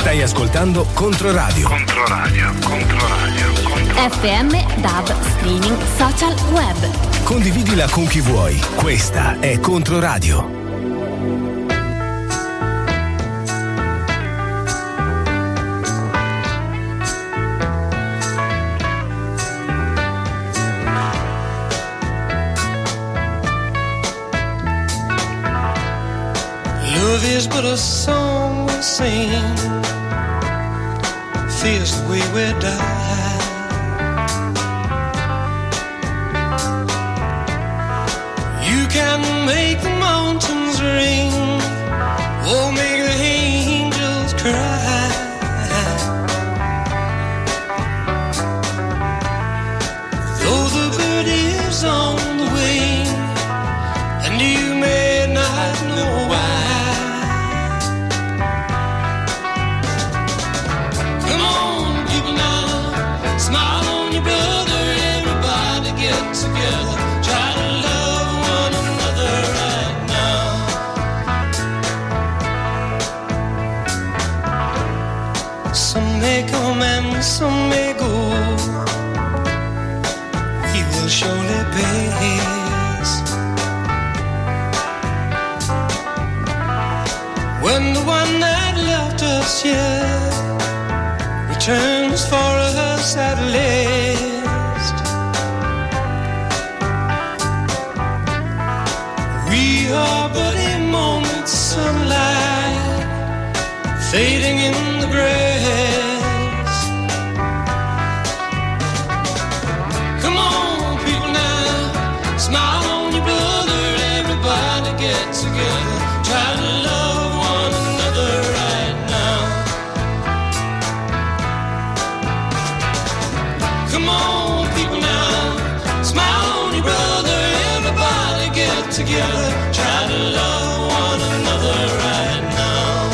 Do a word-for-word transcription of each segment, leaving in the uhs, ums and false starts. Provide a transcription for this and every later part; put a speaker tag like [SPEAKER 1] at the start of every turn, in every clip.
[SPEAKER 1] Stai ascoltando Controradio.
[SPEAKER 2] Controradio, Controradio, Controradio.
[SPEAKER 3] F M, D A B, streaming, social, web.
[SPEAKER 1] Condividila con chi vuoi. Questa è Controradio.
[SPEAKER 4] Love is but a song we sing, feels the way we die. You can make the mountains ring, or make the angels cry. Though the bird is on the wing, and you may not know why. Smile on your brother, everybody get together. Try to love one another right now. Some may come and some may go. He will surely pass. When the one that left us here returns for us at last, we are but a moment's sunlight fading in the grass. Come on, people now, smile on your brother, everybody get together. Try to love one another right now. Come on, people now, smile on your brother, everybody get together. Try to love one another right now.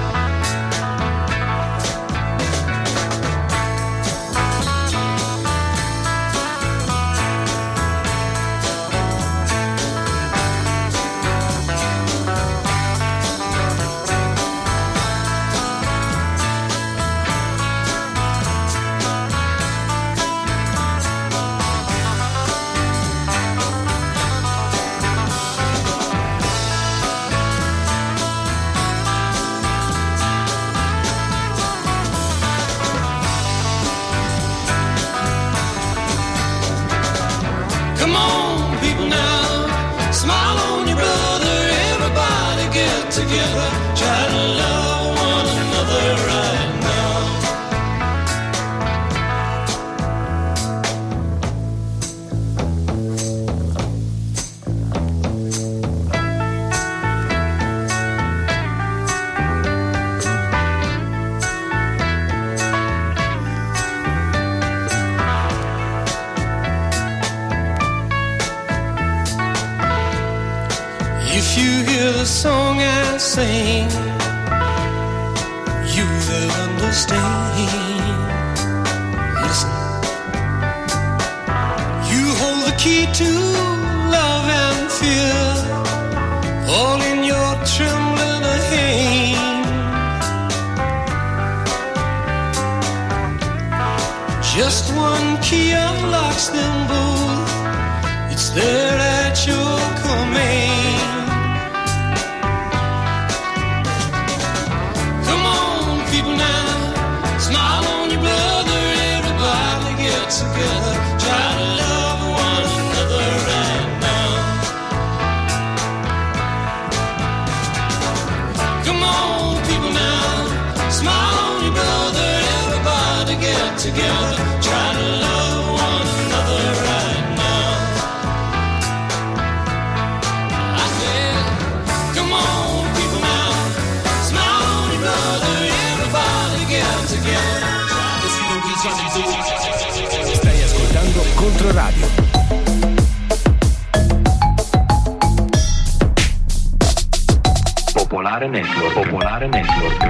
[SPEAKER 4] Come on, people now, smile on your brother, everybody get together. Try to love one another right now. If you hear the song I sing, you will understand. Listen, you hold the key to love and fear, all in your trembling hand. Just one key unlocks them both. It's there at your command. People now, smile on your brother, everybody get together. Try to love one another right now. Come on, people now, smile on your brother, everybody get together. Try to love one another right now. I said, come on, people now, smile on your brother.
[SPEAKER 1] Stai ascoltando Controradio.
[SPEAKER 2] Popolare Network. Popolare Network.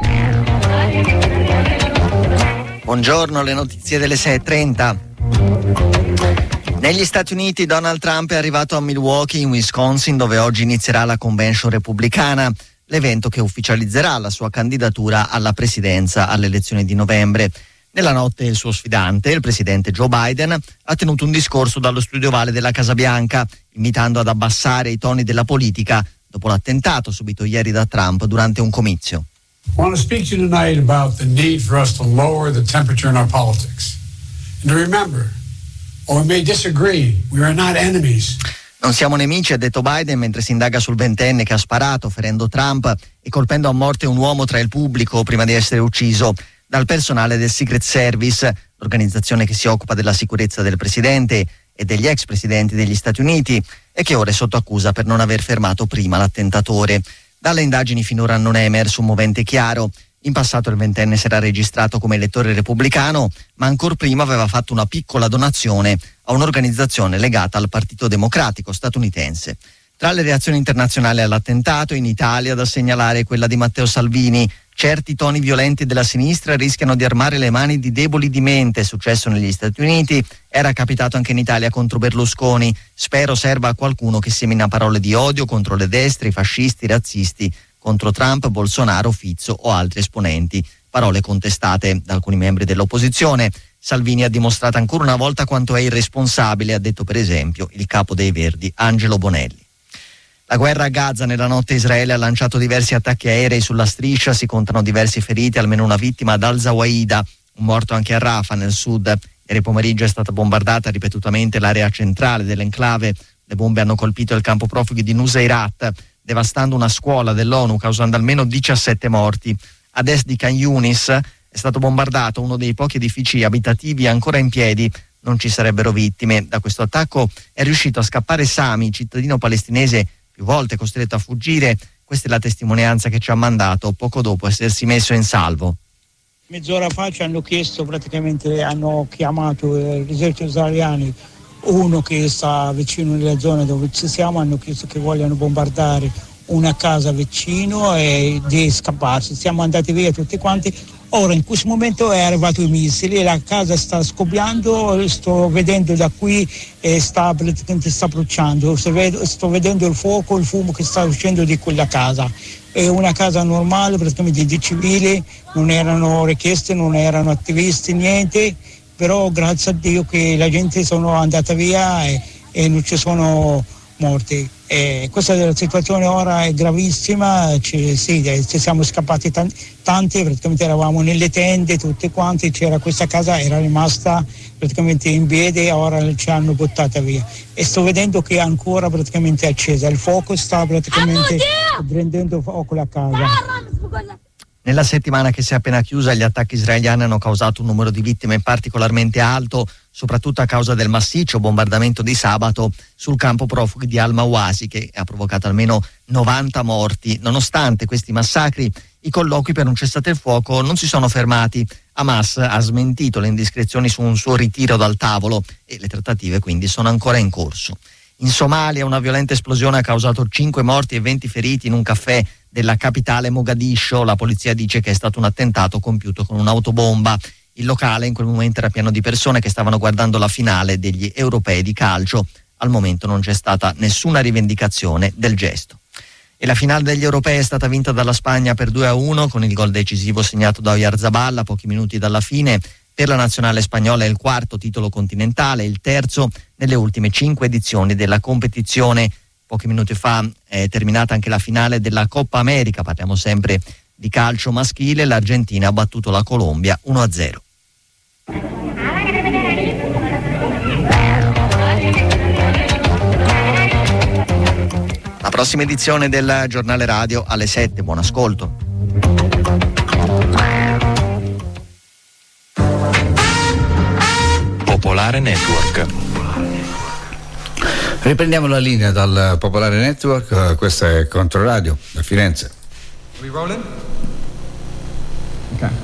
[SPEAKER 5] Buongiorno, le notizie delle sei e trenta. Negli Stati Uniti Donald Trump è arrivato a Milwaukee in Wisconsin, dove oggi inizierà la convention repubblicana. l'evento che ufficializzerà la sua candidatura alla presidenza alle elezioni di novembre. Nella notte il suo sfidante, il presidente Joe Biden, ha tenuto un discorso dallo studio ovale della Casa Bianca, invitando ad abbassare i toni della politica dopo l'attentato subito ieri da Trump durante un comizio.
[SPEAKER 6] I want to speak to you tonight about the need for us to lower the temperature in our politics. And to remember, while we may disagree, we are not enemies.
[SPEAKER 5] Non siamo nemici, ha detto Biden mentre si indaga sul ventenne che ha sparato ferendo Trump e colpendo a morte un uomo tra il pubblico prima di essere ucciso dal personale del Secret Service, l'organizzazione che si occupa della sicurezza del presidente e degli ex presidenti degli Stati Uniti e che ora è sotto accusa per non aver fermato prima l'attentatore. Dalle indagini finora non è emerso un movente chiaro. In passato il ventenne si era registrato come elettore repubblicano, ma ancor prima aveva fatto una piccola donazione a un'organizzazione legata al Partito Democratico statunitense. Tra le reazioni internazionali all'attentato, in Italia da segnalare quella di Matteo Salvini. Certi toni violenti della sinistra rischiano di armare le mani di deboli di mente, è successo negli Stati Uniti, era capitato anche in Italia contro Berlusconi. Spero serva a qualcuno che semina parole di odio contro le destre, i fascisti, i razzisti, contro Trump, Bolsonaro, Fizzo o altri esponenti. Parole contestate da alcuni membri dell'opposizione. Salvini ha dimostrato ancora una volta quanto è irresponsabile, ha detto per esempio il capo dei Verdi, Angelo Bonelli. La guerra a Gaza, nella notte Israele ha lanciato diversi attacchi aerei sulla striscia, si contano diversi feriti, almeno una vittima ad Al-Zawaida, un morto anche a Rafah nel sud. Ieri pomeriggio è stata bombardata ripetutamente l'area centrale dell'enclave, le bombe hanno colpito il campo profughi di Nuseirat, devastando una scuola dell'ONU, causando almeno diciassette morti. Ad est di Khan Yunis è stato bombardato uno dei pochi edifici abitativi ancora in piedi, non ci sarebbero vittime. Da questo attacco è riuscito a scappare Sami, cittadino palestinese più volte costretto a fuggire. Questa è la testimonianza che ci ha mandato poco dopo essersi messo in salvo.
[SPEAKER 7] Mezz'ora fa ci hanno chiesto, praticamente hanno chiamato l'esercito israeliano, uno che sta vicino nella zona dove ci siamo, hanno chiesto che vogliono bombardare una casa vicino e di scapparsi. Siamo andati via tutti quanti. Ora in questo momento è arrivato i missili, la casa sta scoppiando, sto vedendo da qui e sta praticamente sta bruciando, sto vedendo il fuoco, il fumo che sta uscendo di quella casa. È una casa normale, praticamente di civili, non erano richieste, non erano attivisti, niente, però grazie a Dio che la gente sono andata via e, e non ci sono morti. E questa la situazione ora è gravissima, ci, sì, ci siamo scappati tanti, tanti, praticamente eravamo nelle tende tutte quanti, c'era questa casa, era rimasta praticamente in piedi, ora ci hanno buttata via e sto vedendo che è ancora praticamente accesa, il fuoco sta praticamente prendendo fuoco la casa.
[SPEAKER 5] Nella settimana che si è appena chiusa, gli attacchi israeliani hanno causato un numero di vittime particolarmente alto, soprattutto a causa del massiccio bombardamento di sabato sul campo profughi di Al-Mawasi, che ha provocato almeno novanta morti. Nonostante questi massacri, i colloqui per un cessate il fuoco non si sono fermati. Hamas ha smentito le indiscrezioni su un suo ritiro dal tavolo e le trattative quindi sono ancora in corso. In Somalia una violenta esplosione ha causato cinque morti e venti feriti in un caffè della capitale Mogadiscio. La polizia dice che è stato un attentato compiuto con un'autobomba. Il locale in quel momento era pieno di persone che stavano guardando la finale degli europei di calcio. Al momento non c'è stata nessuna rivendicazione del gesto. E la finale degli europei è stata vinta dalla Spagna per due a uno con il gol decisivo segnato da Oyarzabal a pochi minuti dalla fine. Per la nazionale spagnola è il quarto titolo continentale, il terzo nelle ultime cinque edizioni della competizione. Pochi minuti fa è terminata anche la finale della Coppa America, parliamo sempre di calcio maschile, l'Argentina ha battuto la Colombia uno a zero. La prossima edizione del giornale radio alle sette, buon ascolto.
[SPEAKER 2] Popolare Network.
[SPEAKER 8] Riprendiamo la linea dal Popolare Network, questa è Controradio da Firenze.
[SPEAKER 9] Are we rolling? Okay.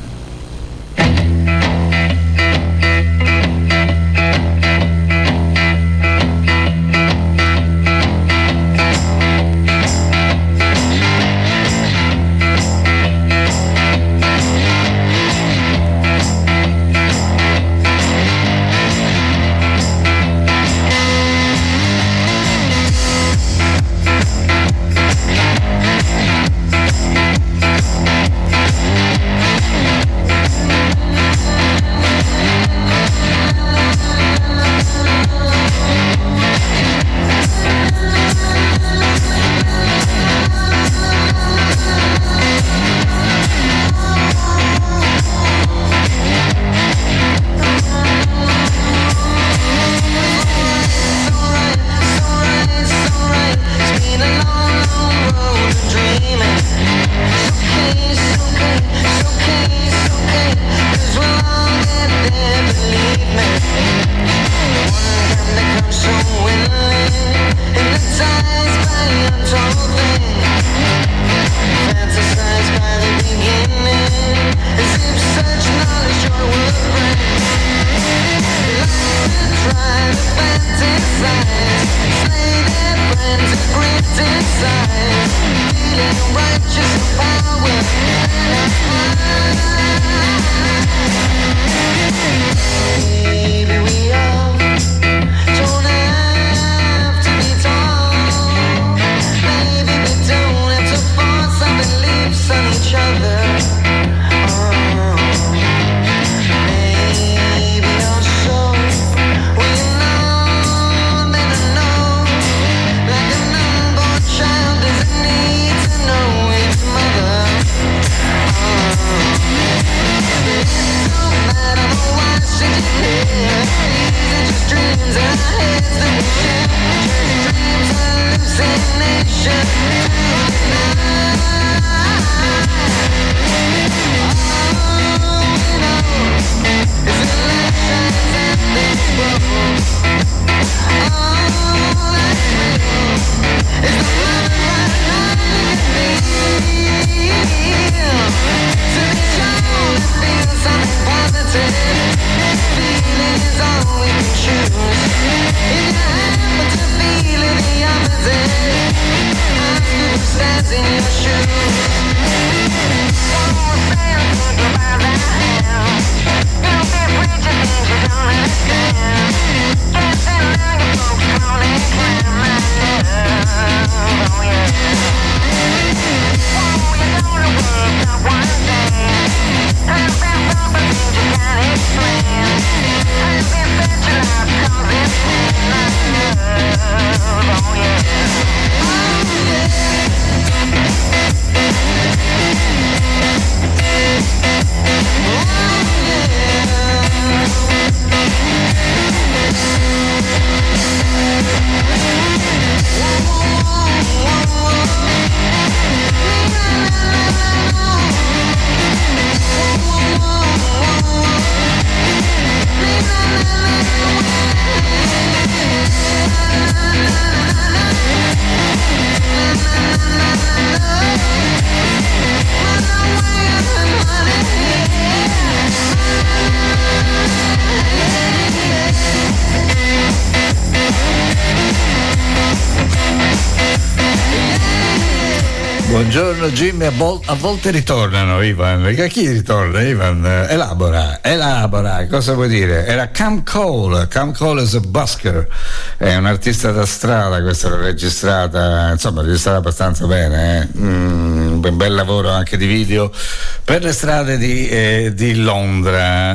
[SPEAKER 8] Buongiorno Jimmy, a, vol- a volte ritornano Ivan, perché chi ritorna Ivan? Elabora, elabora, cosa vuoi dire? Era Cam Cole, Cam Cole is a busker, è un artista da strada, questa l'ho registrata, insomma registrata abbastanza bene, eh? mm, un bel lavoro anche di video per le strade di, eh, di Londra.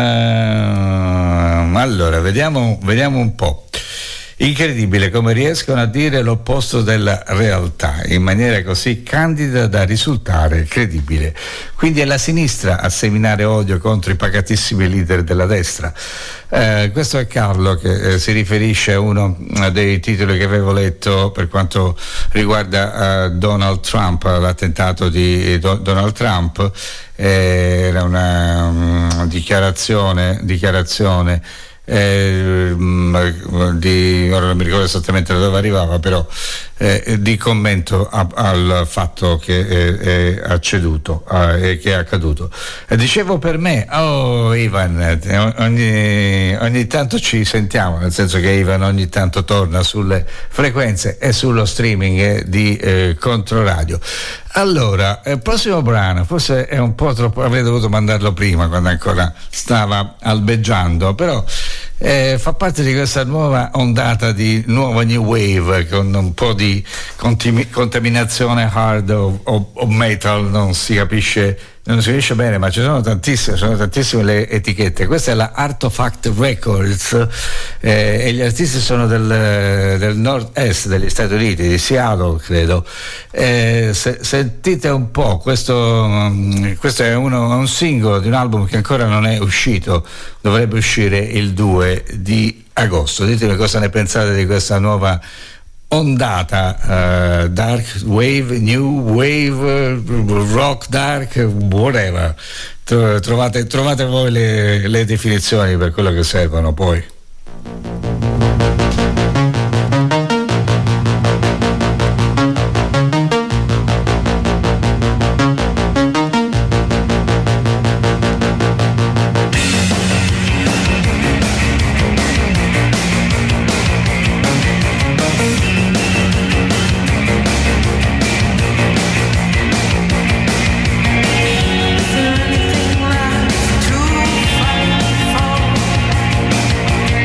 [SPEAKER 8] Uh, allora, vediamo, vediamo un po'. Incredibile come riescono a dire l'opposto della realtà in maniera così candida da risultare credibile. Quindi è la sinistra a seminare odio contro i pacatissimi leader della destra. Eh, questo è Carlo che eh, si riferisce a uno dei titoli che avevo letto per quanto riguarda eh, Donald Trump, l'attentato di Do- Donald Trump. Eh, era una um, dichiarazione dichiarazione Eh, di, ora non mi ricordo esattamente da dove arrivava, però eh, di commento a, al fatto che è, è acceduto e eh, che è accaduto. Eh, dicevo per me, oh Ivan, ogni, ogni tanto ci sentiamo, nel senso che Ivan ogni tanto torna sulle frequenze e sullo streaming eh, di eh, Controradio. Allora, il prossimo brano forse è un po' troppo, avrei dovuto mandarlo prima quando ancora stava albeggiando, però eh, fa parte di questa nuova ondata di nuova new wave con un po' di contimi- contaminazione hard o, o, o metal, non si capisce non si capisce bene, ma ci sono tantissime, sono tantissime le etichette. Questa è la Artifact Records eh, e gli artisti sono del, del nord-est degli Stati Uniti, di Seattle credo. Eh, se, sentite un po', questo, um, questo è uno, un singolo di un album che ancora non è uscito, dovrebbe uscire il due di agosto. Ditemi cosa ne pensate di questa nuova ondata, uh, dark wave, new wave, uh, rock dark, whatever. Trovate, trovate voi le, le definizioni per quello che servono poi.
[SPEAKER 4] Anything left to fight for?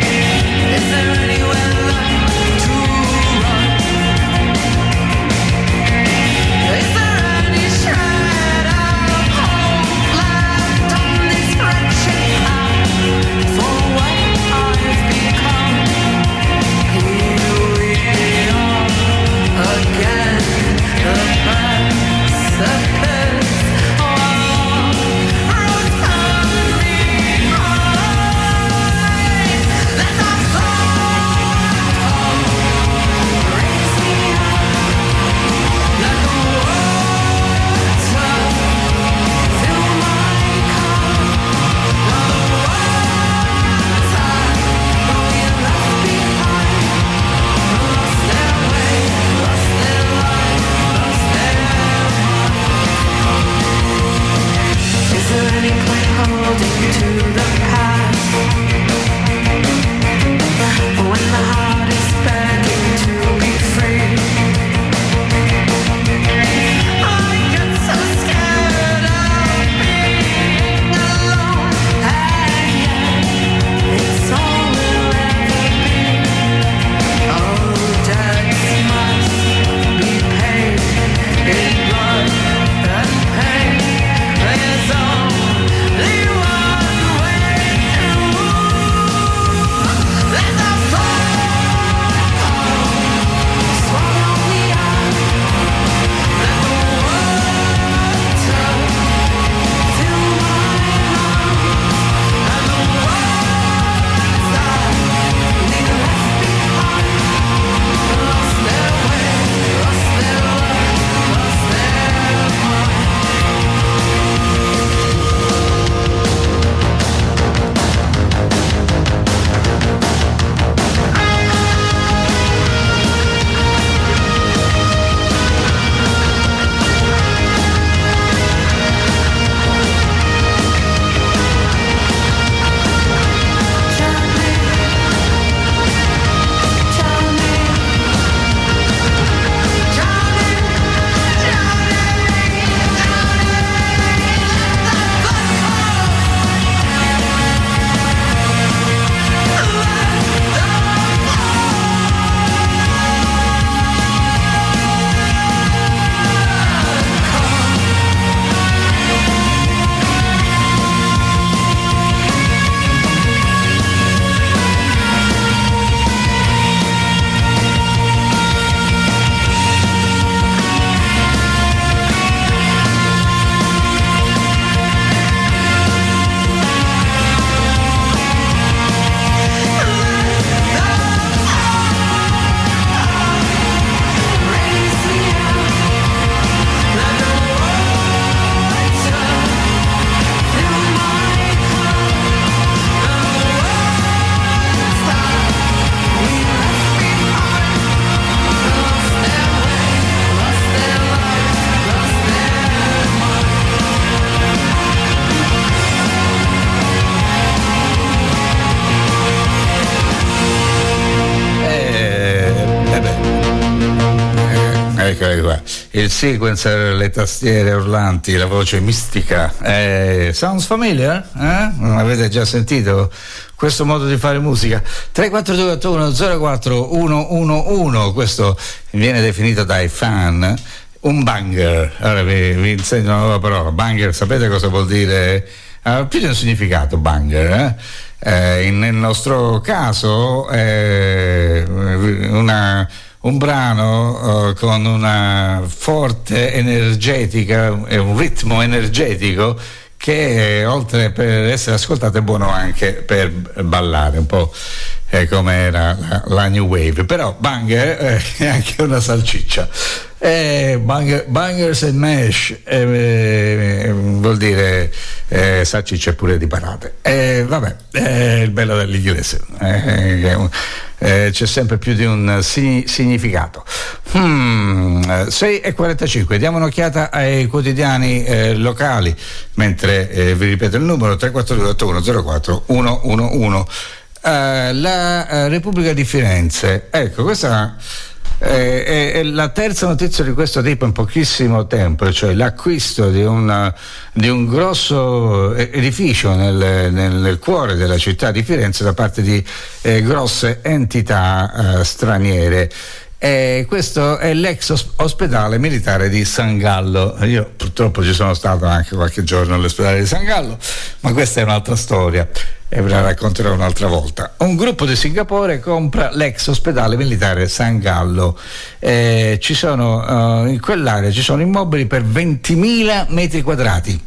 [SPEAKER 8] il sequencer, le tastiere urlanti, la voce mistica. Eh, sounds familiar? Eh? Non avete già sentito questo modo di fare musica? tre quattro due otto uno zero quattro uno uno uno, questo viene definito dai fan un banger. Ora vi, vi insegno una nuova parola. Banger, sapete cosa vuol dire? Uh, più di un significato banger, eh? Eh, in, nel nostro caso è una, un brano uh, con una forte energetica e un ritmo energetico che oltre per essere ascoltato è buono anche per ballare, un po' eh, come era la, la New Wave. Però banger eh, è anche una salsiccia. Eh, banger, bangers and mash eh, eh, vuol dire eh, salsicce pure di parate. Eh, vabbè, è il bello dell'inglese, eh, eh, c'è sempre più di un si- significato. hmm, sei e quarantacinque, diamo un'occhiata ai quotidiani eh, locali mentre eh, vi ripeto il numero tre quattro due otto uno zero quattro uno uno uno. Uh, la uh, Repubblica di Firenze, ecco, questa Eh, è, è la terza notizia di questo tipo in pochissimo tempo, cioè l'acquisto di, una, di un grosso edificio nel, nel cuore della città di Firenze da parte di eh, grosse entità eh, straniere. E questo è l'ex ospedale militare di San Gallo. Io purtroppo ci sono stato anche qualche giorno all'ospedale di San Gallo, ma questa è un'altra storia e ve la racconterò un'altra volta. Un gruppo di Singapore compra l'ex ospedale militare San Gallo. Eh, ci sono uh, in quell'area ci sono immobili per ventimila metri quadrati.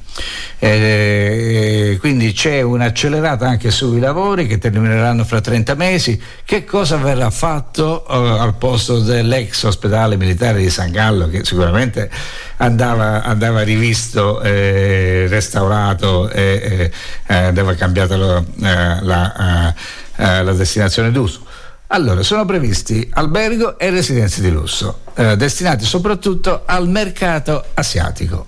[SPEAKER 8] Eh, quindi c'è un'accelerata anche sui lavori che termineranno fra trenta mesi. Che cosa verrà fatto uh, al posto dell'ex ospedale militare di San Gallo, che sicuramente andava, andava rivisto, eh, restaurato e eh, andava cambiata lo, eh, la, eh, la destinazione d'uso? Allora, sono previsti albergo e residenze di lusso, eh, destinati soprattutto al mercato asiatico.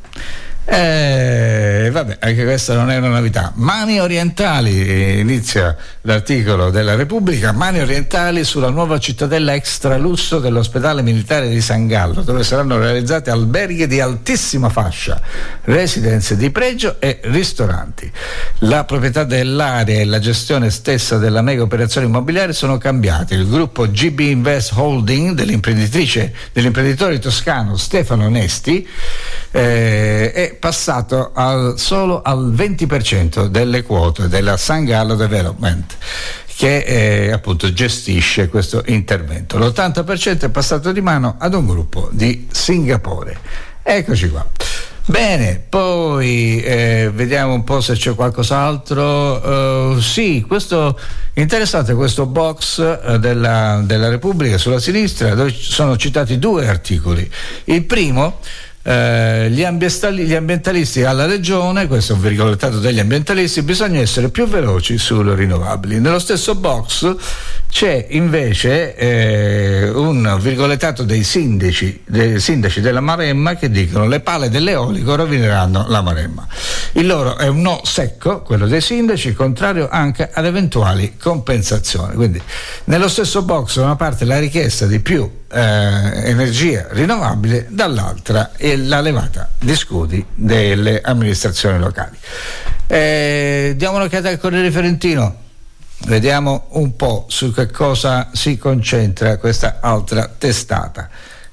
[SPEAKER 8] Eh, vabbè, anche questa non è una novità. Mani orientali, inizia l'articolo della Repubblica, mani orientali sulla nuova cittadella extra lusso dell'ospedale militare di San Gallo, dove saranno realizzati alberghi di altissima fascia, residenze di pregio e ristoranti. La proprietà dell'area e la gestione stessa della mega operazione immobiliare sono cambiati. Il gruppo G B Invest Holding dell'imprenditrice dell'imprenditore toscano Stefano Nesti eh, è passato al, solo al venti per cento delle quote della San Gallo Development, che eh, appunto gestisce questo intervento. L'ottanta per cento è passato di mano ad un gruppo di Singapore. Eccoci qua. Bene, poi eh, vediamo un po' se c'è qualcos'altro. Uh, sì, questo interessante, questo box uh, della, della Repubblica sulla sinistra, dove sono citati due articoli. Il primo, Uh, gli, ambientali, gli ambientalisti alla regione, questo è un virgolettato degli ambientalisti, bisogna essere più veloci sulle rinnovabili. Nello stesso box c'è invece eh, un virgolettato dei sindaci, dei sindaci della Maremma che dicono: le pale dell'eolico rovineranno la Maremma. Il loro è un no secco, quello dei sindaci, contrario anche ad eventuali compensazioni. Quindi nello stesso box da una parte la richiesta di più eh, energia rinnovabile, dall'altra e la levata di scudi delle amministrazioni locali. Eh, diamo un'occhiata al Corriere Fiorentino, vediamo un po' su che cosa si concentra questa altra testata.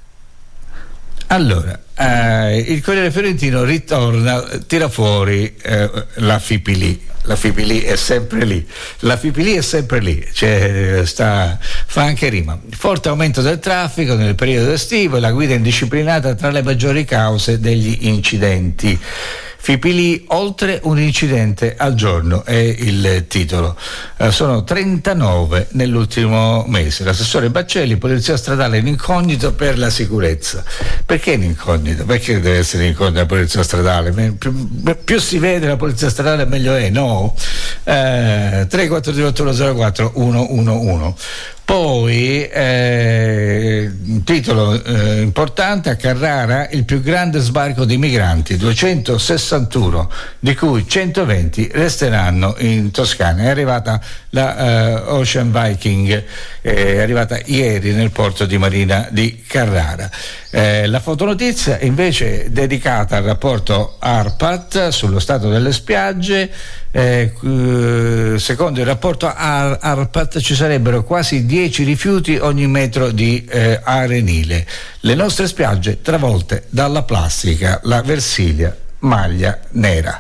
[SPEAKER 8] Allora, eh, il Corriere Fiorentino ritorna, tira fuori eh, la Fipili. La Fipili è sempre lì, la Fipili è sempre lì, cioè, sta, fa anche rima. Forte aumento del traffico nel periodo estivo e la guida indisciplinata tra le maggiori cause degli incidenti. Fipili, oltre un incidente al giorno è il titolo. Eh, sono trentanove nell'ultimo mese. L'assessore Baccelli, polizia stradale in incognito per la sicurezza. Perché in incognito? Perché deve essere in incognito la polizia stradale? Più, più si vede la polizia stradale meglio è, no? Eh, tre quattro due otto uno zero quattro uno uno uno. Poi eh, un titolo eh, importante: a Carrara il più grande sbarco di migranti, duecentosessantuno, di cui centoventi resteranno in Toscana. È arrivata la uh, Ocean Viking, è arrivata ieri nel porto di Marina di Carrara. Eh, la fotonotizia invece dedicata al rapporto ARPAT sullo stato delle spiagge. Eh, secondo il rapporto Ar- ARPAT ci sarebbero quasi dieci rifiuti ogni metro di eh, arenile. Le nostre spiagge travolte dalla plastica, la Versilia, maglia nera.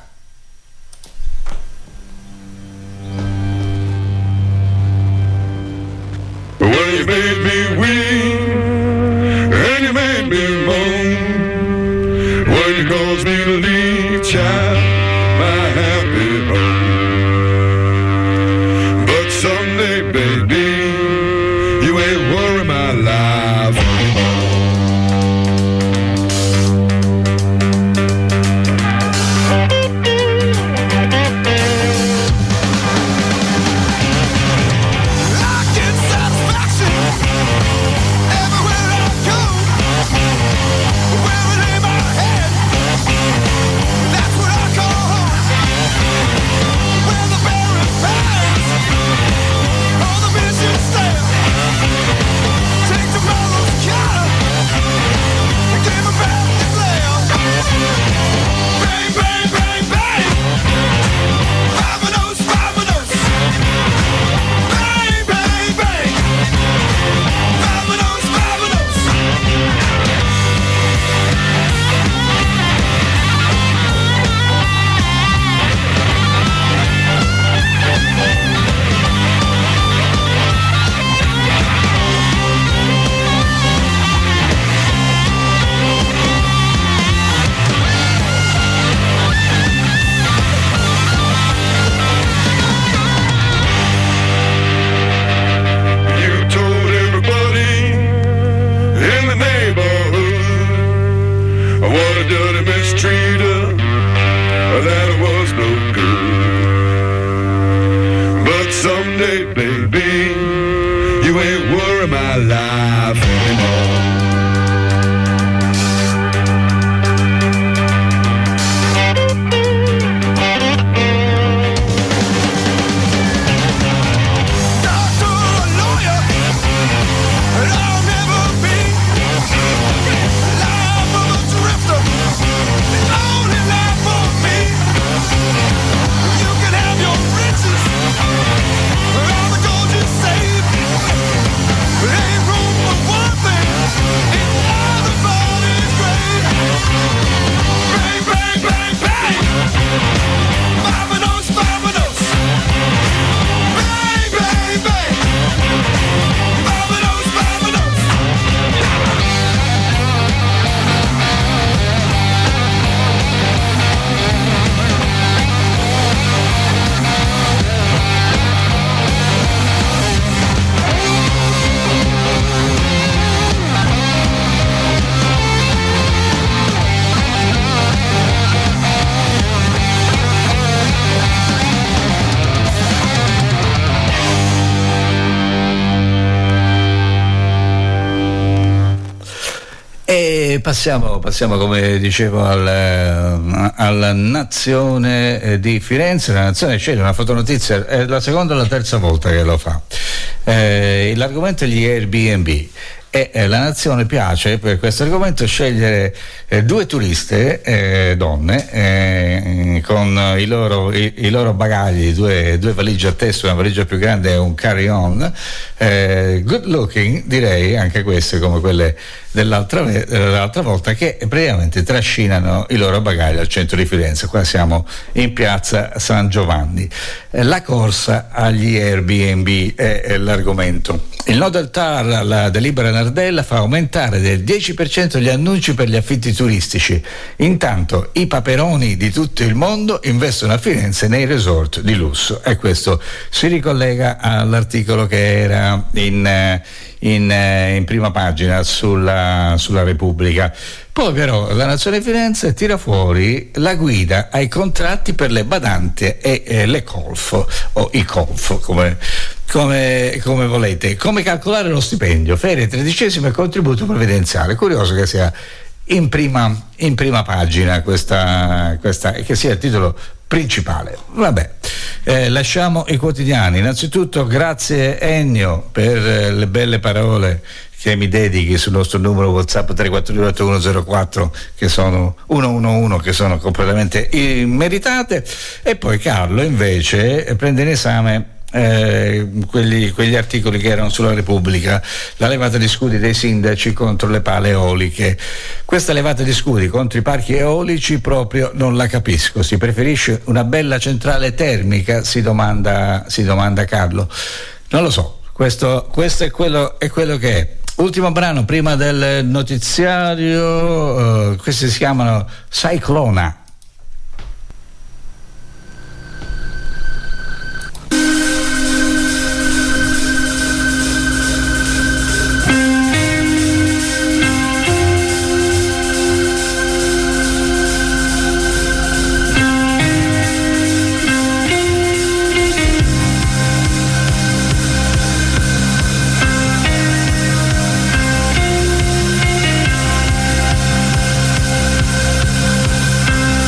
[SPEAKER 9] Well, you made me weep and you made me moan when you caused me to leave, child, my happy home. But someday, baby, you ain't worry my life anymore.
[SPEAKER 8] Passiamo, passiamo come dicevo al, alla nazione di Firenze. La nazione c'è una fotonotizia, è la seconda o la terza volta che lo fa. Eh, l'argomento è gli Airbnb. E eh, la nazione piace per questo argomento scegliere eh, due turiste, eh, donne, eh, con i loro, i, i loro bagagli, due, due valigie a testa, una valigia più grande e un carry-on, eh, good looking, direi, anche queste come quelle dell'altra, dell'altra volta, che praticamente trascinano i loro bagagli al centro di Firenze. Qua siamo in piazza San Giovanni. Eh, la corsa agli Airbnb è, è l'argomento. Il no del T A R, la delibera Nardella, fa aumentare del dieci per cento gli annunci per gli affitti turistici. Intanto i paperoni di tutto il mondo investono a Firenze nei resort di lusso, e questo si ricollega all'articolo che era in, in, in prima pagina sulla, sulla Repubblica. Poi però la Nazione Firenze tira fuori la guida ai contratti per le badanti e eh, le colf, o i colf come, come, come volete. Come calcolare lo stipendio, ferie, tredicesimo e contributo previdenziale. Curioso che sia in prima, in prima pagina, questa, questa, che sia il titolo principale. Vabbè, eh, lasciamo i quotidiani. Innanzitutto grazie Ennio per eh, le belle parole che mi dedichi sul nostro numero WhatsApp tre quattro due otto uno zero quattro che sono uno uno uno, che sono completamente immeritate. E poi Carlo invece prende in esame Eh, quelli, quegli articoli che erano sulla Repubblica, la levata di scudi dei sindaci contro le pale eoliche. Questa levata di scudi contro i parchi eolici proprio non la capisco. Si preferisce una bella centrale termica, si domanda, si domanda Carlo. Non lo so, questo, questo è, quello, è quello che è. Ultimo brano prima del notiziario, uh, questi si chiamano Cyclona.
[SPEAKER 10] We'll be right back.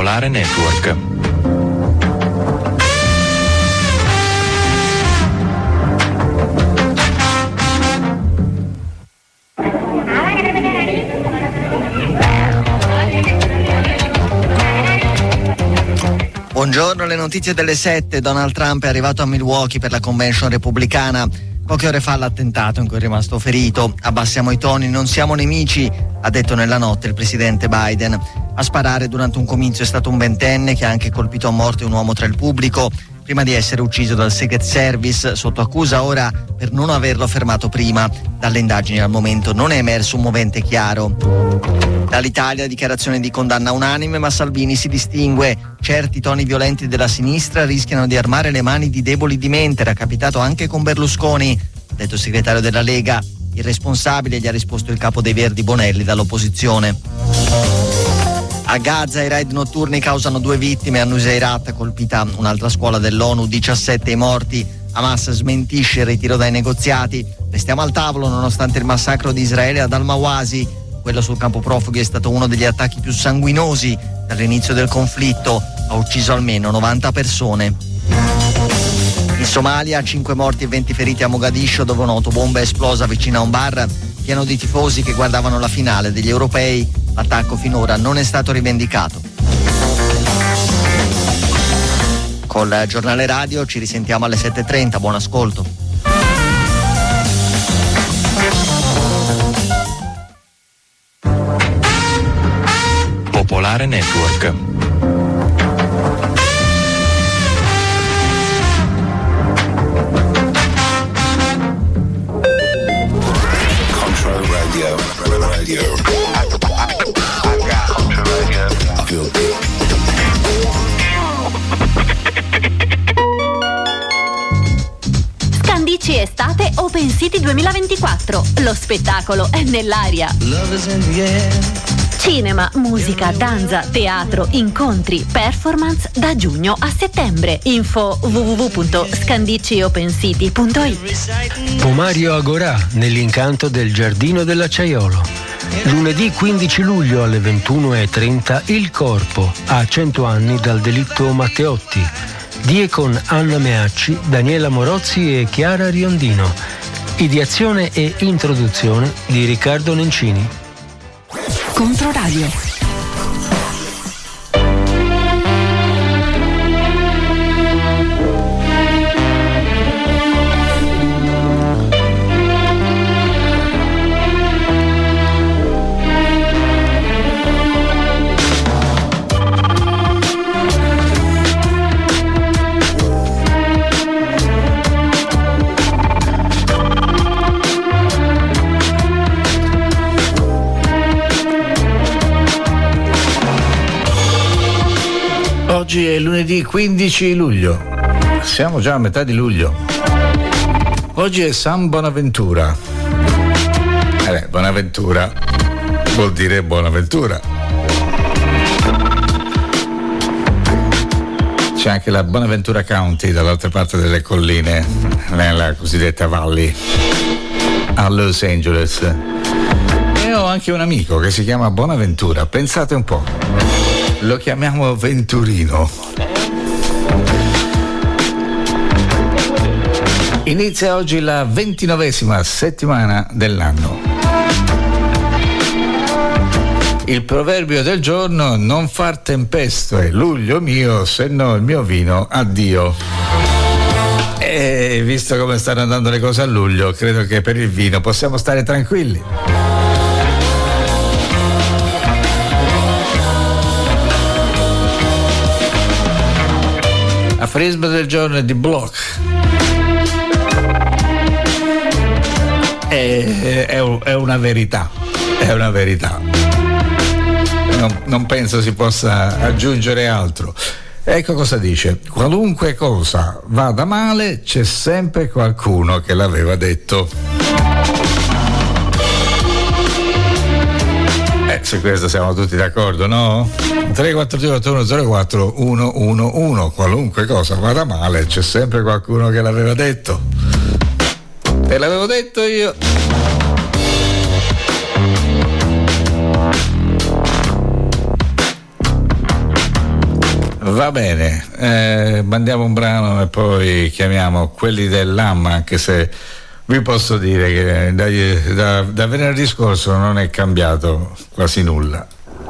[SPEAKER 2] Popolare Network.
[SPEAKER 5] Buongiorno, le notizie delle sette. Donald Trump è arrivato a Milwaukee per la convention repubblicana. Poche ore fa l'attentato in cui è rimasto ferito. Abbassiamo i toni, non siamo nemici, ha detto nella notte il presidente Biden. A sparare durante un comizio è stato un ventenne che ha anche colpito a morte un uomo tra il pubblico, prima di essere ucciso dal Secret Service, sotto accusa ora per non averlo fermato prima. Dalle indagini al momento non è emerso un movente chiaro. Dall'Italia dichiarazione di condanna unanime, ma Salvini si distingue. Certi toni violenti della sinistra rischiano di armare le mani di deboli di mente. Era capitato anche con Berlusconi, ha detto il segretario della Lega. Irresponsabile, gli ha risposto il capo dei Verdi Bonelli dall'opposizione. A Gaza i raid notturni causano due vittime, a Nuseirat colpita un'altra scuola dell'ONU, diciassette i morti. Hamas smentisce il ritiro dai negoziati. Restiamo al tavolo nonostante il massacro di Israele ad Al-Mawasi. Quello sul campo profughi è stato uno degli attacchi più sanguinosi dall'inizio del conflitto. Ha ucciso almeno novanta persone. In Somalia, cinque morti e venti feriti a Mogadiscio, dove un'autobomba è esplosa vicino a un bar pieno di tifosi che guardavano la finale degli europei. L'attacco finora non è stato rivendicato. Col giornale radio ci risentiamo alle sette e trenta. Buon ascolto.
[SPEAKER 2] Popolare Network.
[SPEAKER 1] Control Radio. Radio. I got Control Radio. I feel it.
[SPEAKER 3] Scandicci Estate Open City duemilaventiquattro. Lo spettacolo è nell'aria.
[SPEAKER 4] Love is in the air.
[SPEAKER 3] Cinema, musica, danza, teatro, incontri, performance da giugno a settembre. Info w w w punto scandicci open city punto i t.
[SPEAKER 10] Pomario Agorà, nell'incanto del Giardino dell'Acciaiolo. Lunedì quindici luglio alle ventuno e trenta Il Corpo, a cento anni dal delitto Matteotti. Die con Anna Meacci, Daniela Morozzi e Chiara Riondino. Ideazione e introduzione di Riccardo Nencini.
[SPEAKER 3] Controradio.
[SPEAKER 8] Oggi è lunedì quindici luglio, siamo già a metà di luglio. Oggi è San Bonaventura. Eh beh, Bonaventura vuol dire Buonaventura. C'è anche la Bonaventura County dall'altra parte delle colline, nella cosiddetta Valley, a Los Angeles. E ho anche un amico che si chiama Bonaventura, pensate un po'. Lo chiamiamo Venturino. Inizia oggi la ventinovesima settimana dell'anno. Il proverbio del giorno: non far tempesto è luglio mio, se no il mio vino addio. E visto come stanno andando le cose a luglio, credo che per il vino possiamo stare tranquilli. Aforisma del giorno di Bloch. È, è, è una verità, è una verità. Non, non penso si possa aggiungere altro. Ecco cosa dice: qualunque cosa vada male, c'è sempre qualcuno che l'aveva detto. Eh, su questo siamo tutti d'accordo, no? tre quattro due otto uno zero quattro uno uno uno. Qualunque cosa vada male, c'è sempre qualcuno che l'aveva detto. Te l'avevo detto io. Va bene, eh, mandiamo un brano e poi chiamiamo quelli dell'A M, anche se vi posso dire che da, da, da venerdì scorso non è cambiato quasi nulla.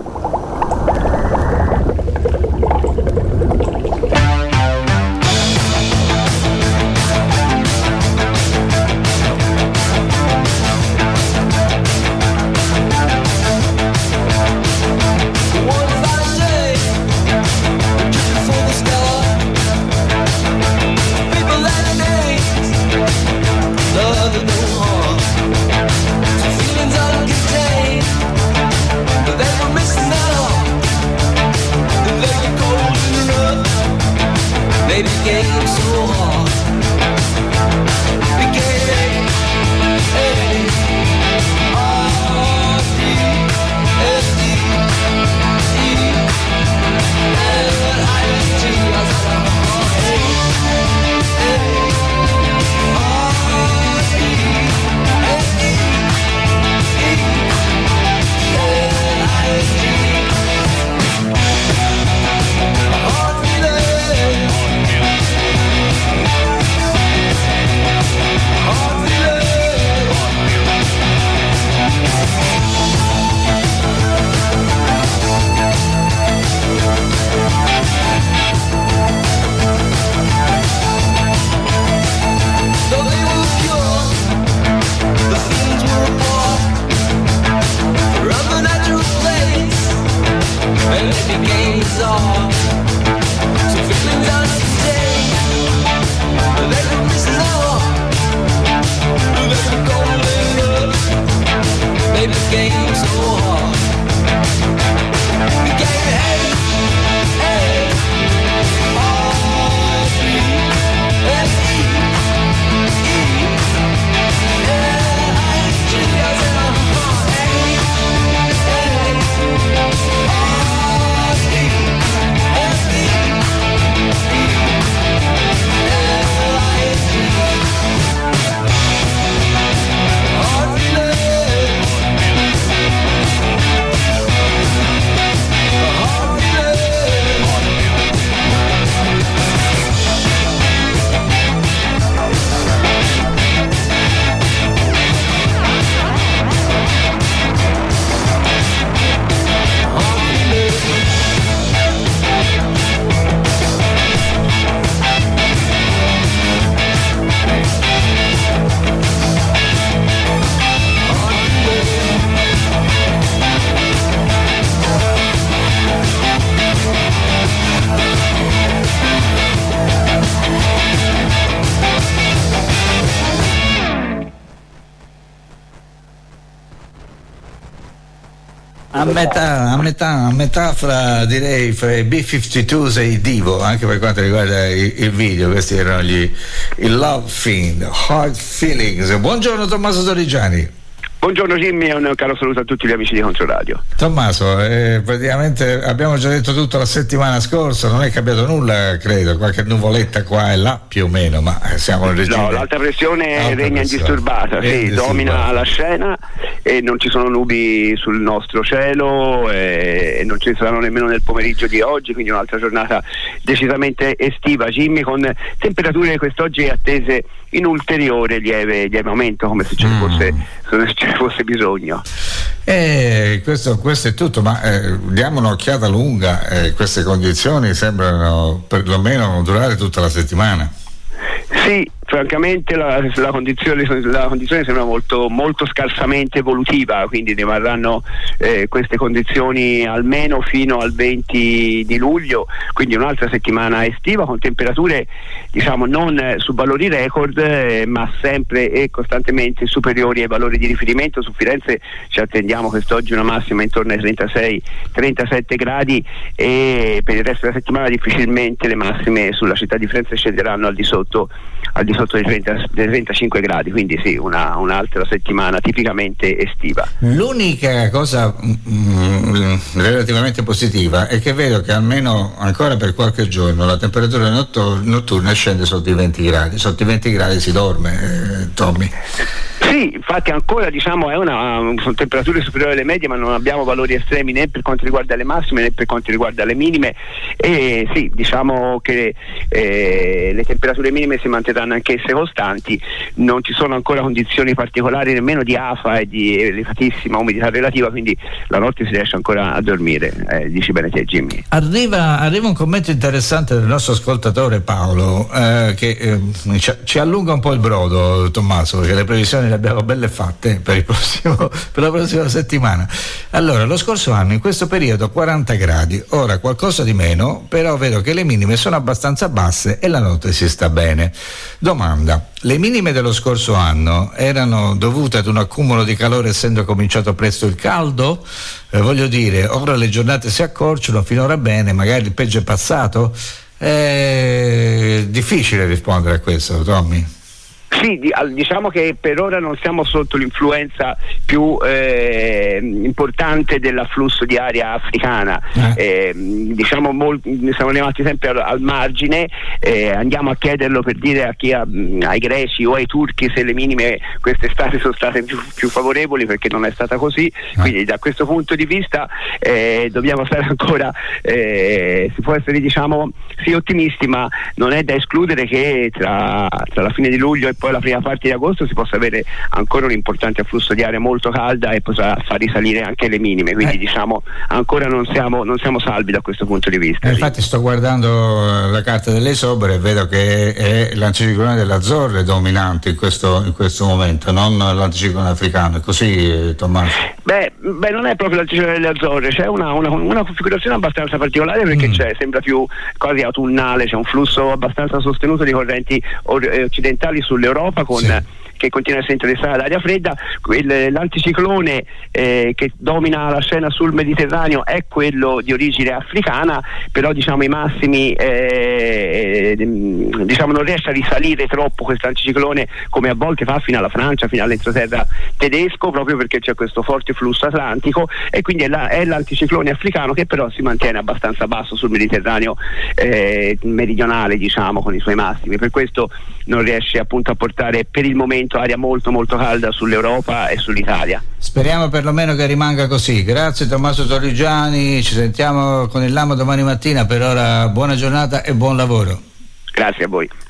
[SPEAKER 8] A metà, a metà, a metà fra, direi, fra i B cinquantadue e i Divo, anche per quanto riguarda il, il video. Questi erano gli, il Love Fiend, Hard Feelings. Buongiorno Tommaso Torrigiani.
[SPEAKER 11] Buongiorno Jimmy e un caro saluto a tutti gli amici di Controradio.
[SPEAKER 8] Tommaso, eh, praticamente abbiamo già detto tutto la settimana scorsa, non è cambiato nulla, credo, qualche nuvoletta qua e là più o meno, ma siamo in regime.
[SPEAKER 11] No, l'alta pressione
[SPEAKER 8] Alta
[SPEAKER 11] regna
[SPEAKER 8] pressione.
[SPEAKER 11] indisturbata, sì,
[SPEAKER 8] indisturbata.
[SPEAKER 11] domina la scena e non ci sono nubi sul nostro cielo e, e non ci saranno nemmeno nel pomeriggio di oggi, quindi un'altra giornata decisamente estiva, Jimmy, con temperature quest'oggi attese in ulteriore lieve, lieve aumento, come se ce ne fosse, se ce ne fosse bisogno.
[SPEAKER 8] Eh, questo, questo è tutto, ma eh, diamo un'occhiata lunga, eh, queste condizioni sembrano perlomeno durare tutta la settimana.
[SPEAKER 11] Sì, francamente la, la, condizione, la condizione sembra molto, molto scarsamente evolutiva, quindi rimarranno eh, queste condizioni almeno fino al venti di luglio, quindi un'altra settimana estiva con temperature diciamo non eh, su valori record eh, ma sempre e costantemente superiori ai valori di riferimento. Su Firenze ci attendiamo quest'oggi una massima intorno ai trentasei trentasette gradi e per il resto della settimana difficilmente le massime sulla città di Firenze scenderanno al di sotto al di sotto dei, trenta, dei trentacinque gradi, quindi sì, una, un'altra settimana tipicamente estiva.
[SPEAKER 8] L'unica cosa mm, relativamente positiva è che vedo che almeno ancora per qualche giorno la temperatura nottur- notturna scende sotto i venti gradi, sotto i venti gradi si dorme, eh, Tommy.
[SPEAKER 11] Sì, Sì, infatti ancora diciamo è una, sono temperature superiori alle medie, ma non abbiamo valori estremi né per quanto riguarda le massime né per quanto riguarda le minime, e sì, diciamo che eh, le temperature minime si manterranno anch'esse costanti, non ci sono ancora condizioni particolari nemmeno di afa e di elevatissima umidità relativa, quindi la notte si riesce ancora a dormire, eh, dici bene te Jimmy.
[SPEAKER 8] Arriva, arriva un commento interessante del nostro ascoltatore Paolo eh, che eh, ci, ci allunga un po' il brodo, Tommaso, perché le previsioni le abbiamo belle fatte per, il prossimo, per la prossima settimana. Allora, lo scorso anno in questo periodo quaranta gradi, ora qualcosa di meno, però vedo che le minime sono abbastanza basse e la notte si sta bene. Domanda: le minime dello scorso anno erano dovute ad un accumulo di calore essendo cominciato presto il caldo? Eh, voglio dire, ora le giornate si accorciano, finora bene, magari il peggio è passato? È difficile rispondere a questo, Tommy.
[SPEAKER 11] Sì, diciamo che per ora non siamo sotto l'influenza più eh, importante dell'afflusso di aria africana, eh. Eh, diciamo molti, siamo rimasti sempre al, al margine, eh, andiamo a chiederlo per dire a chi ha, ai greci o ai turchi se le minime quest'estate sono state più, più favorevoli, perché non è stata così, eh. Quindi da questo punto di vista eh, dobbiamo stare ancora, eh, si può essere diciamo sì ottimisti, ma non è da escludere che tra, tra la fine di luglio e poi la prima parte di agosto si possa avere ancora un importante afflusso di aria molto calda e possa far risalire anche le minime, quindi eh. diciamo ancora non siamo, non siamo salvi da questo punto di vista.
[SPEAKER 8] Eh, infatti sto guardando la carta delle Isobre e vedo che è l'anticiclone dell'Azzorre dominante in questo, in questo momento, non l'anticiclone africano, è così Tommaso?
[SPEAKER 11] Beh, beh non è proprio l'anticiclone delle Azzorre, c'è una, una, una configurazione abbastanza particolare perché mm. c'è, sembra più quasi autunnale, c'è un flusso abbastanza sostenuto di correnti or- occidentali sull'Europa con sì. che continua a essere interessata d'aria fredda. Il, l'anticiclone eh, che domina la scena sul Mediterraneo è quello di origine africana, però diciamo i massimi eh, diciamo non riesce a risalire troppo questo anticiclone come a volte fa fino alla Francia, fino all'entroterra tedesco, proprio perché c'è questo forte flusso atlantico, e quindi è, la, è l'anticiclone africano che però si mantiene abbastanza basso sul Mediterraneo eh, meridionale, diciamo, con i suoi massimi, per questo non riesce appunto a portare per il momento aria molto molto calda sull'Europa e sull'Italia.
[SPEAKER 8] Speriamo perlomeno che rimanga così. Grazie Tommaso Torrigiani, ci sentiamo con il Lamo domani mattina. Per ora buona giornata e buon lavoro.
[SPEAKER 11] Grazie a voi.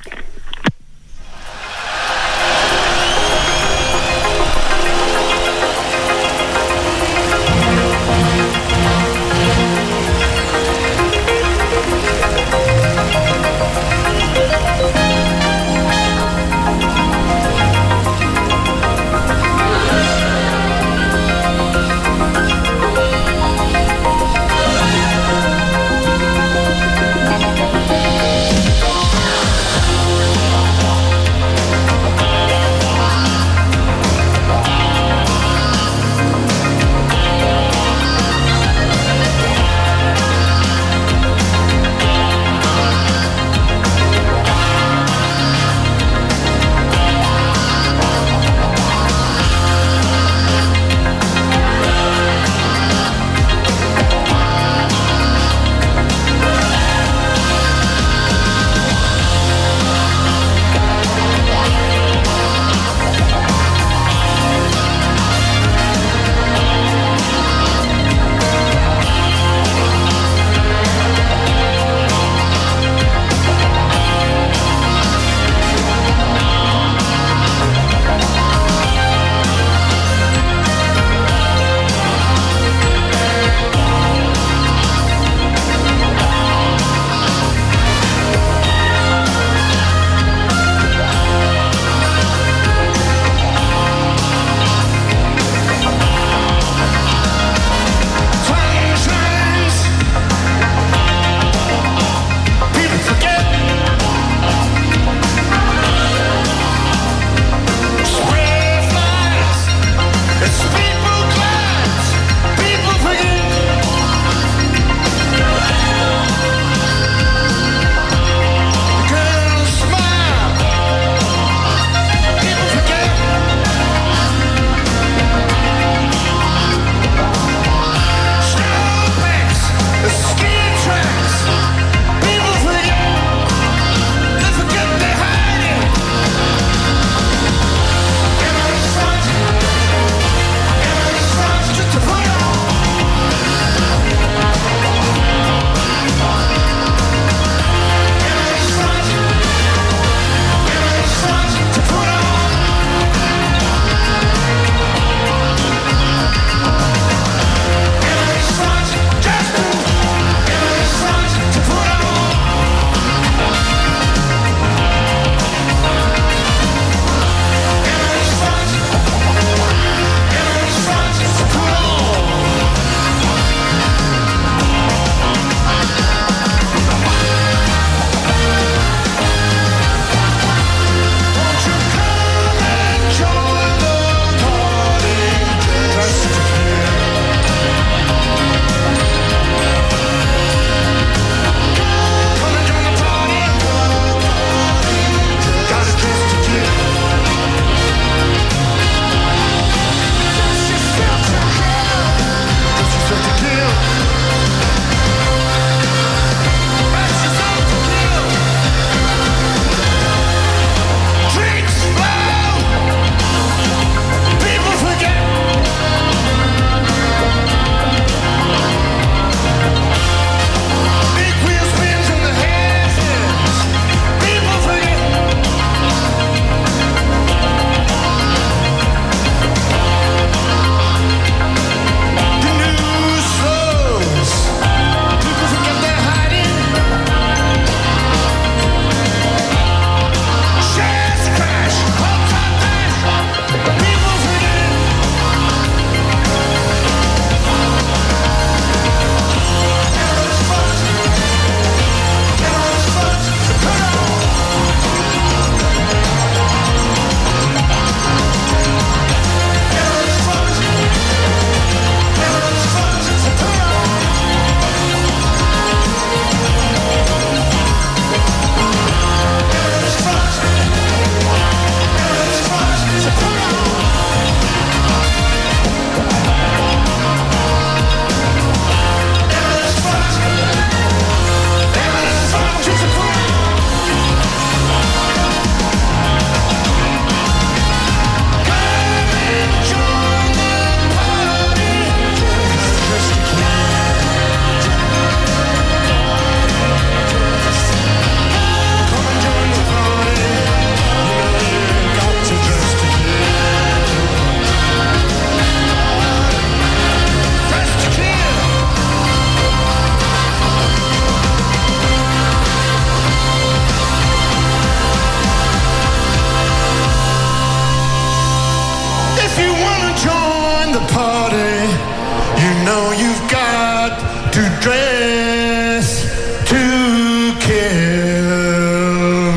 [SPEAKER 12] dress to kill.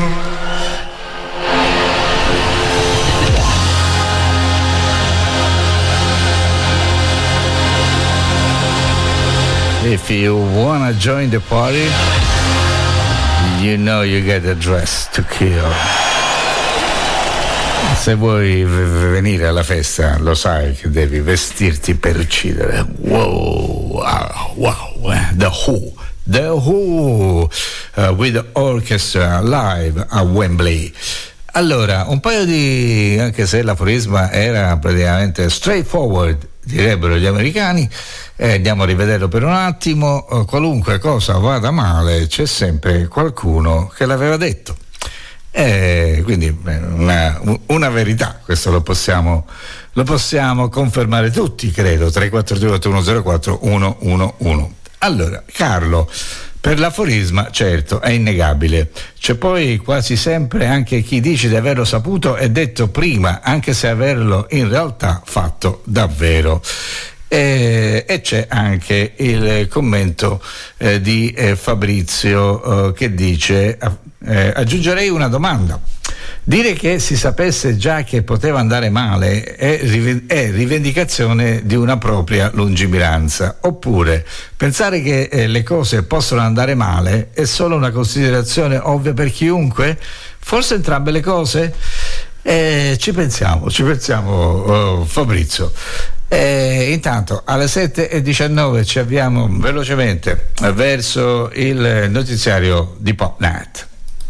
[SPEAKER 8] If you wanna join the party, you know you get a dress to kill. Se vuoi v- venire alla festa, lo sai che devi vestirti per uccidere. Wow, wow, wow. The Who, The Who, uh, with the orchestra live a Wembley. Allora, un paio di, anche se l'aforisma era praticamente straightforward, direbbero gli americani, eh, andiamo a rivederlo per un attimo. Eh, qualunque cosa vada male, c'è sempre qualcuno che l'aveva detto. Eh, quindi una, una verità, questo lo possiamo, lo possiamo confermare tutti, credo. tre quattro due otto uno zero quattro uno uno uno. Allora, Carlo, per l'aforisma, certo, è innegabile. C'è poi quasi sempre anche chi dice di averlo saputo e detto prima, anche se averlo in realtà fatto davvero. E, e c'è anche il commento eh, di eh, Fabrizio eh, che dice eh, aggiungerei una domanda: dire che si sapesse già che poteva andare male è, riv- è rivendicazione di una propria lungimiranza, oppure pensare che eh, le cose possono andare male è solo una considerazione ovvia per chiunque? Forse entrambe le cose? Eh, ci pensiamo, ci pensiamo oh, Fabrizio. Eh, intanto alle sette e diciannove ci avviamo velocemente verso il notiziario di Popnet.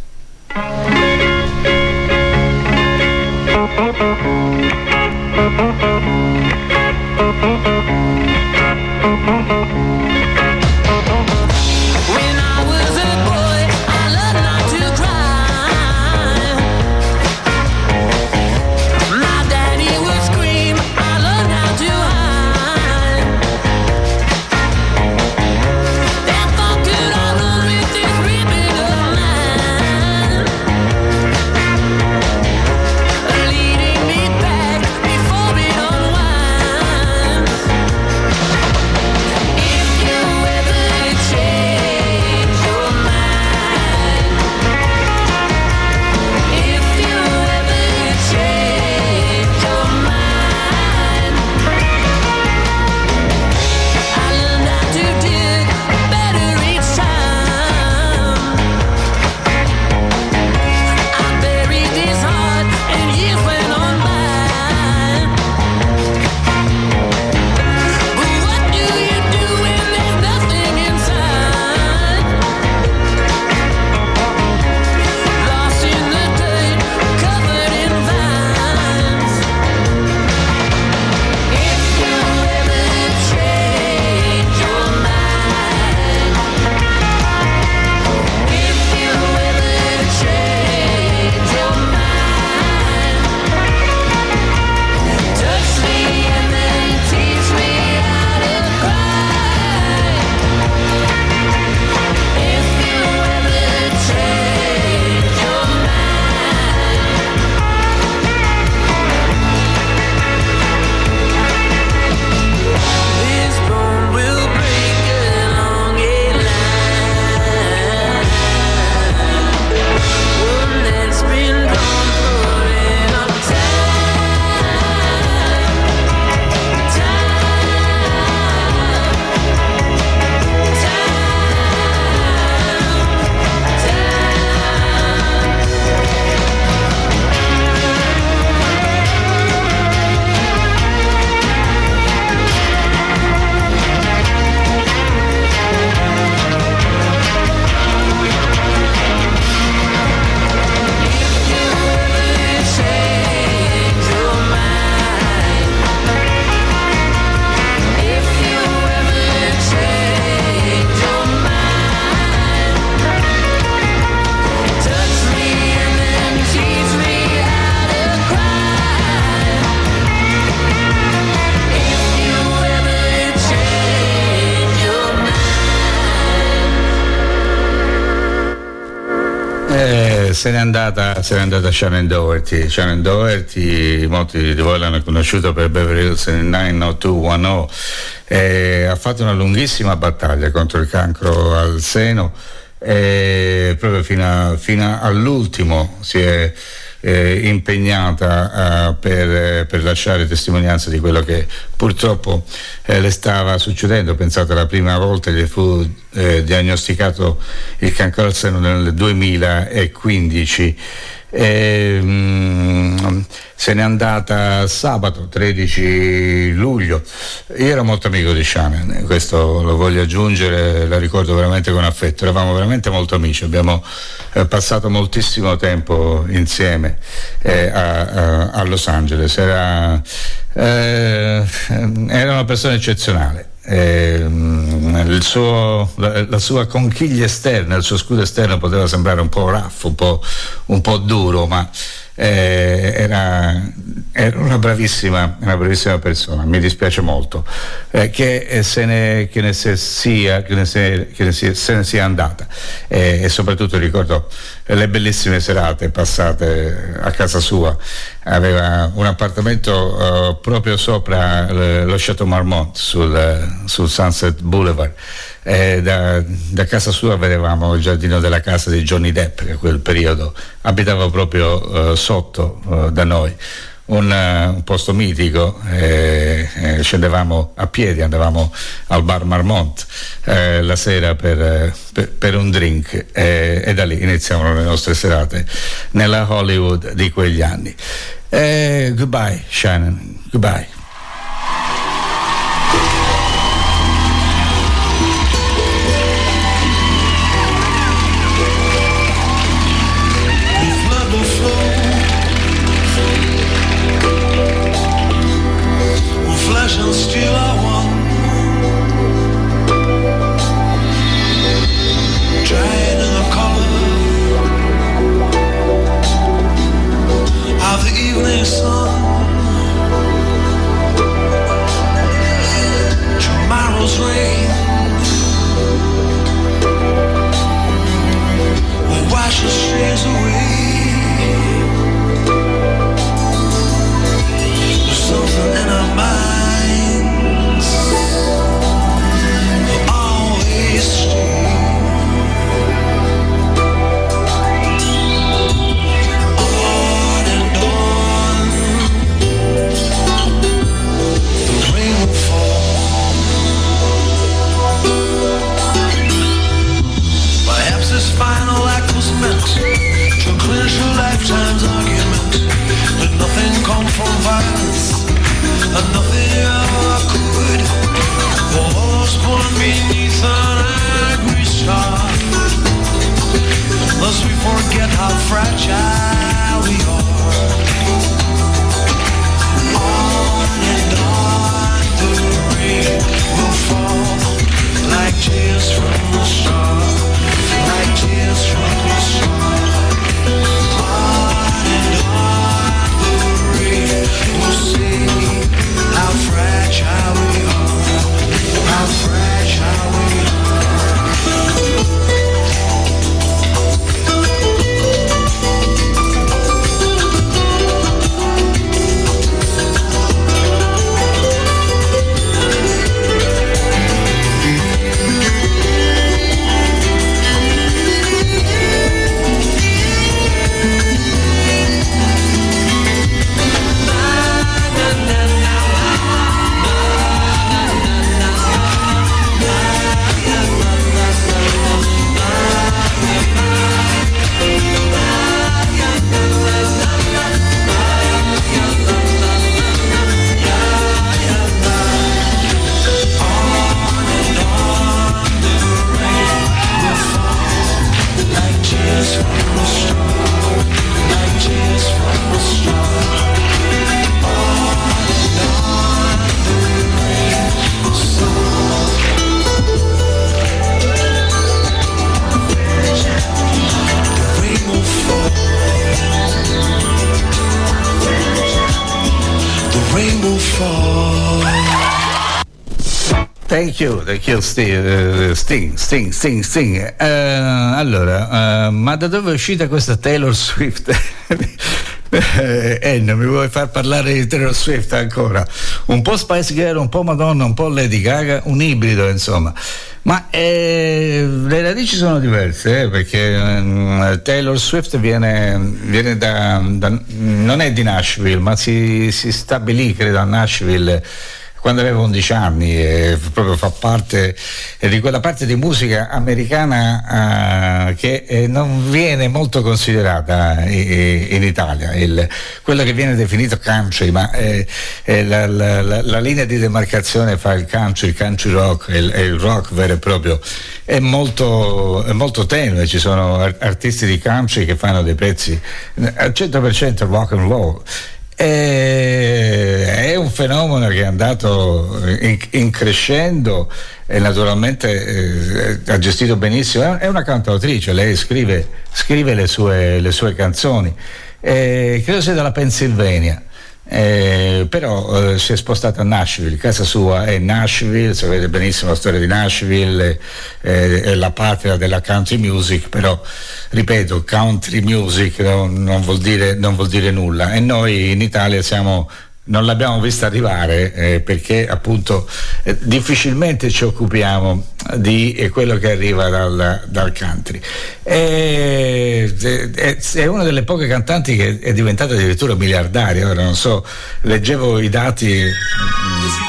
[SPEAKER 8] Se n'è andata, se n'è andata Sharon Doherty. Sharon Doherty, molti di voi l'hanno conosciuta per Beverly Hills nove otto uno zero eh, ha fatto una lunghissima battaglia contro il cancro al seno e proprio fino, a, fino all'ultimo si è eh, impegnata uh, per, per lasciare testimonianza di quello che purtroppo eh, le stava succedendo. Pensate, la prima volta gli fu eh, diagnosticato il cancro al seno nel duemilaquindici. E, um, se n'è andata sabato tredici luglio. Io ero molto amico di Shannon, questo lo voglio aggiungere, la ricordo veramente con affetto, eravamo veramente molto amici, abbiamo eh, passato moltissimo tempo insieme eh, a, a, a Los Angeles. Era, eh, era una persona eccezionale. Eh, il suo, la, la sua conchiglia esterna, il suo scudo esterno poteva sembrare un po' rough, un po', un po' duro, ma eh, era, era una bravissima, una bravissima persona. Mi dispiace molto eh, che se ne, che ne sia, che ne sia, che ne sia, se ne sia andata eh, e soprattutto ricordo le bellissime serate passate a casa sua. Aveva un appartamento uh, proprio sopra uh, lo Chateau Marmont sul, uh, sul Sunset Boulevard. E da, da casa sua vedevamo il giardino della casa di Johnny Depp, che a quel periodo abitava proprio uh, sotto uh, da noi. Un, uh, un posto mitico, eh, eh, scendevamo a piedi, andavamo al bar Marmont eh, la sera per, per, per un drink eh, e da lì iniziavano le nostre serate nella Hollywood di quegli anni. Eh, goodbye Shannon, goodbye.
[SPEAKER 12] Still I want, drying in the color of the evening sun. Tomorrow's rain will wash the stains away. There's something in our mind. Final act was meant to clinch a lifetime's argument, that nothing come from violence, and nothing ever could. All was born beneath an angry star, lest we forget how fragile we are. On and on the rain will fall like tears from the star. Like tears from the sun. On and on the rain will see how fragile we are, how fragile we are.
[SPEAKER 8] Thank you, thank you Sting, Sting, Sting, Sting, Sting. Uh, allora, uh, ma da dove è uscita questa Taylor Swift? Eh, eh, non mi vuoi far parlare di Taylor Swift ancora? Un po' Spice Girl, un po' Madonna, un po' Lady Gaga, un ibrido insomma. Ma eh, le radici sono diverse, eh, perché um, Taylor Swift viene, viene da, da non è di Nashville, ma si, si stabilì credo a Nashville quando aveva undici anni, e proprio fa parte di quella parte di musica americana uh, che eh, non viene molto considerata eh, in Italia, il, quello che viene definito country, ma eh, eh, la, la, la, la linea di demarcazione fra il country, il country rock e il, e il rock vero e proprio è molto, è molto tenue. Ci sono artisti di country che fanno dei pezzi al cento per cento rock and roll. È un fenomeno che è andato in, in crescendo e naturalmente eh, ha gestito benissimo. È una cantautrice, lei scrive, scrive le, sue, le sue canzoni, eh, credo sia dalla Pennsylvania. Eh, però eh, si è spostata a Nashville, casa sua è Nashville, sapete benissimo la storia di Nashville, eh, è la patria della country music, però ripeto, country music non, non, vuol dire, non vuol dire nulla, e noi in Italia siamo non l'abbiamo vista arrivare eh, perché appunto eh, difficilmente ci occupiamo di eh, quello che arriva dal, dal country. E, è, è una delle poche cantanti che è diventata addirittura miliardaria. Ora non so, leggevo i dati.